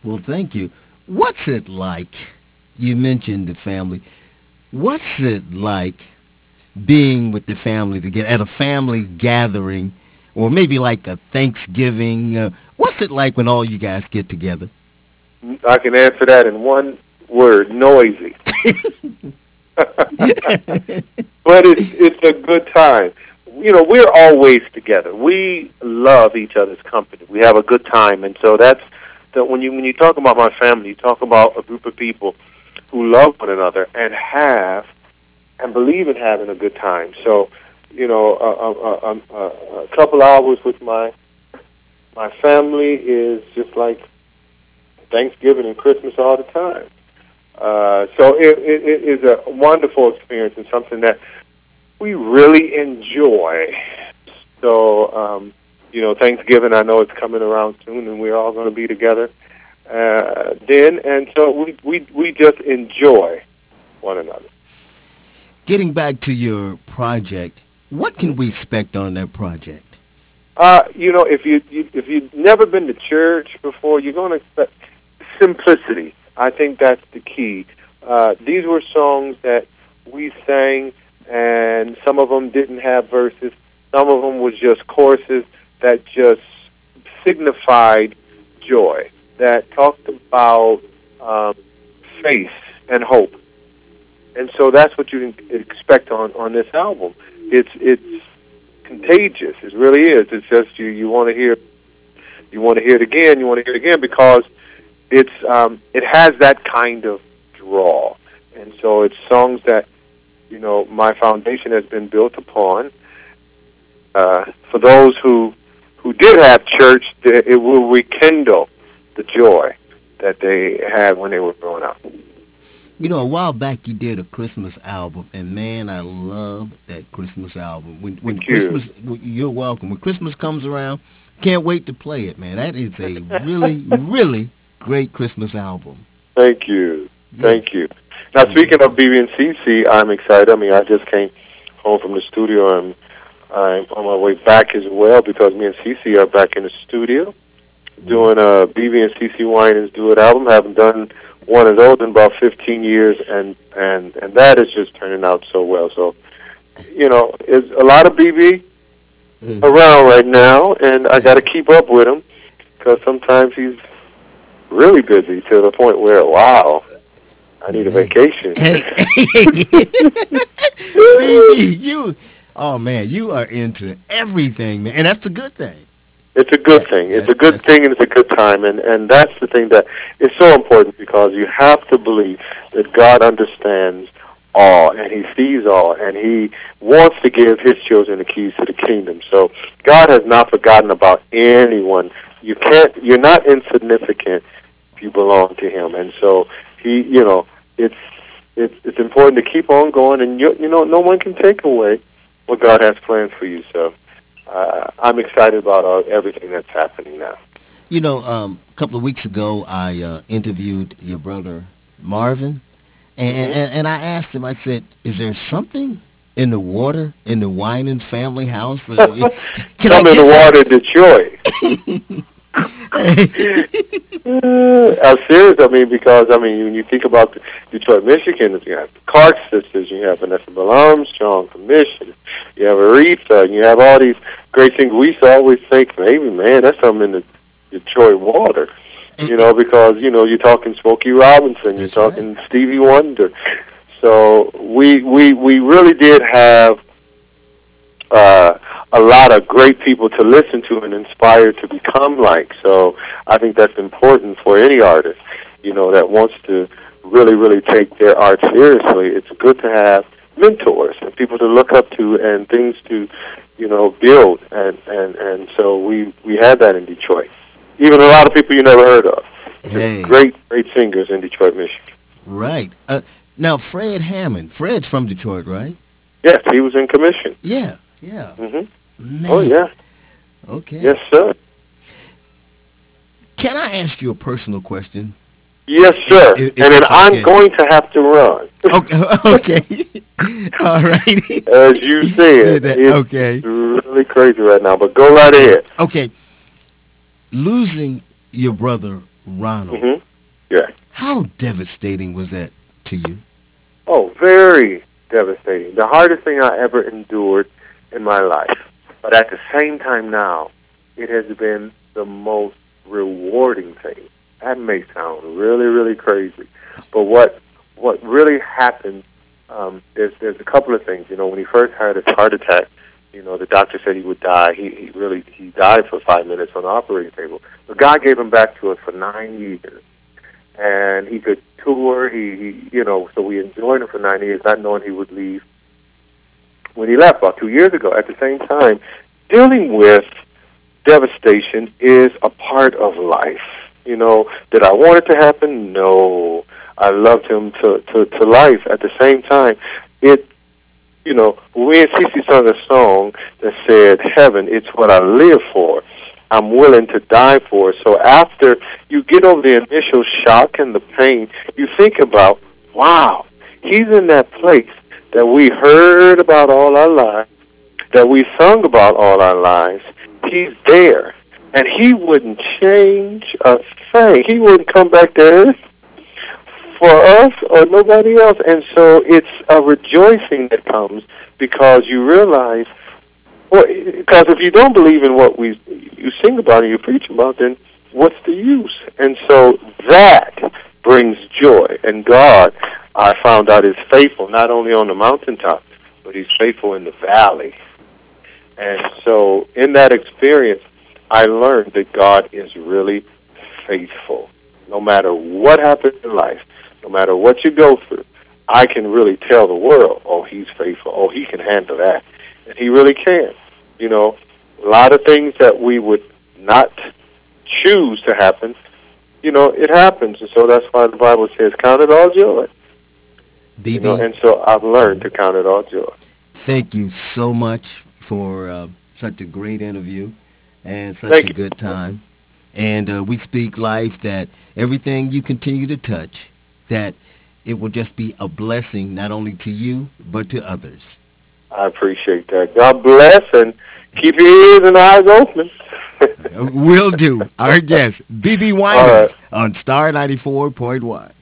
Well, thank you. What's it like? You mentioned the family. What's it like being with the family together at a family gathering, or maybe like a Thanksgiving? What's it like when all you guys get together? I can answer that in one word: noisy. But it's a good time. You know, we're always together. We love each other's company. We have a good time, and so that's that. When you talk about my family, you talk about a group of people who love one another and have and believe in having a good time. So, you know, a couple hours with my family is just like Thanksgiving and Christmas all the time. So it is a wonderful experience and something that we really enjoy. So, you know, Thanksgiving, I know it's coming around soon, and we're all going to be together then. And so we just enjoy one another. Getting back to your project, what can we expect on that project? You know, if you've never been to church before, you're going to expect simplicity. I think that's the key. These were songs that we sang, and some of them didn't have verses. Some of them was just choruses that just signified joy, that talked about faith and hope. And so that's what you can expect on this album. It's contagious. It really is. It's just you want to hear it again. You want to hear it again because it has that kind of draw. And so it's songs that, you know, my foundation has been built upon. For those who did have church, it will rekindle the joy that they had when they were growing up. You know, a while back you did a Christmas album, and man, I love that Christmas album. When Thank you. you're welcome. When Christmas comes around, can't wait to play it, man. That is a really, really great Christmas album. Thank you. Yes. Thank you. Now, speaking of BB and CC, I'm excited. I mean, I just came home from the studio, and I'm on my way back as well because me and CC are back in the studio doing a BB and CC Winans Do It album. Haven't done one of those in about 15 years, and that is just turning out so well. So, you know, there's a lot of BB around right now, and I got to keep up with him because sometimes he's really busy to the point where, wow, I need a Hey, vacation. hey, baby, you. Oh man, you are into everything, man, and that's a good thing. It's a good thing. It's a good That's thing, and it's a good time, and that's the thing that is so important because you have to believe that God understands all, and He sees all, and He wants to give His children the keys to the kingdom. So God has not forgotten about anyone. You can't. You're not insignificant if you belong to Him, and so He, you know, it's important to keep on going, and you know, no one can take away what God has planned for you. So. I'm excited about everything that's happening now. you know. A couple of weeks ago, I interviewed your brother Marvin, and, Hmm. and and I asked him. I said, "Is there something in the water in the Winans family house? Can I Some in get the some?" water, Detroit. I'm serious. I mean, because I mean, when you think about Detroit, Michigan, you have the Clark sisters, you have Vanessa Bell Armstrong from Michigan, you have Aretha, and you have all these great things. We used to always think, maybe, man, that's something in the Detroit water. You know, because you know you're talking Smokey Robinson, you're That's right. talking Stevie Wonder. So we really did have uh, a lot of great people to listen to and inspire to become like. So I think that's important for any artist, you know, that wants to really take their art seriously. It's good to have mentors and people to look up to and things to, you know, build. And so we had that in Detroit. Even a lot of people you never heard of. There's Hey, great singers in Detroit, Michigan. right. Now, Fred Hammond. Fred's from Detroit, right? Yes, he was in commission. Yeah, yeah. Hmm. Oh Man, yeah, okay. yes sir. Can I ask you a personal question? Yes, sir. If And then it's I'm okay. going to have to run. Okay, okay. All right. As you said, it's Okay. really crazy right now, but go right ahead. Okay. Losing your brother Ronald. Hmm. Yeah. How devastating was that to you? Oh, very devastating. The hardest thing I ever endured in my life. But at the same time now, it has been the most rewarding thing. That may sound really, really crazy. But what really happened, there's a couple of things. You know, when he first had his heart attack, you know, the doctor said he would die. He died for 5 minutes on the operating table. But God gave him back to us for 9 years, and he could tour. You know, so we enjoyed him for 9 years, not knowing he would leave when he left about 2 years ago. At the same time, dealing with devastation is a part of life. You know, did I want it to happen? No. I loved him to life. At the same time, it, you know, we and Cece sung a song that said, "Heaven, it's what I live for. I'm willing to die for." So after you get over the initial shock and the pain, you think about, wow, he's in that place that we heard about all our lives, that we sung about all our lives. He's there. And he wouldn't change a thing. He wouldn't come back to earth for us or nobody else. And so it's a rejoicing that comes because you realize, well, because if you don't believe in what you sing about and you preach about, then what's the use? And so that brings joy. And God, I found out, is faithful not only on the mountaintop, but he's faithful in the valley. And so in that experience, I learned that God is really faithful. No matter what happens in life, no matter what you go through, I can really tell the world, oh, he's faithful. Oh, he can handle that. And he really can. You know, a lot of things that we would not choose to happen, you know, it happens. And so that's why the Bible says, count it all joy. You know, BB, and so I've learned to count it all joy. thank you so much for such a great interview and such Thank a you. good time. And we speak life that everything you continue to touch, that it will just be a blessing not only to you, but to others. I appreciate that. God bless, and keep your ears and eyes open. Will do. Our guest, BB All right. Winans on Star 94.1.